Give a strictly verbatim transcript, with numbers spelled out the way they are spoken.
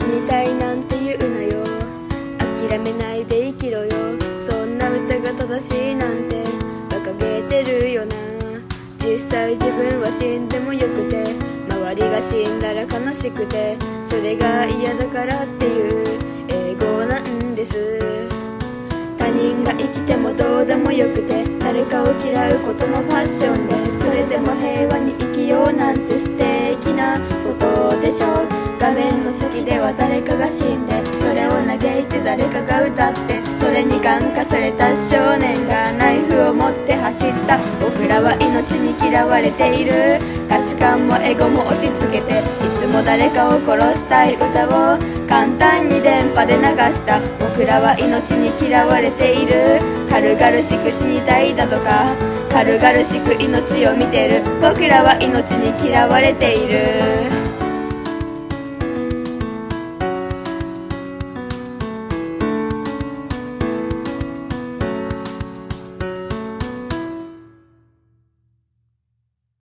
死にたいなんて言うなよ、諦めないで生きろよ、そんな歌が正しいなんて馬鹿げてるよな。実際自分は死んでもよくて、周りが死んだら悲しくて、それが嫌だからっていう英語なんです。他人が生きてもどうでもよくて、誰かを嫌うこともファッションで、それでも平和に生きようなんて素敵なことでしょう。画面の先では誰かが死んで、それを嘆いて誰かが歌って、それに感化された少年がナイフを持って走った。僕らは命に嫌われている、価値観もエゴも押し付けて、いつも誰かを殺したい歌を簡単に電波で流した。僕らは命に嫌われている、軽々しく死にたいだとか、軽々しく命を見てる。僕らは命に嫌われている。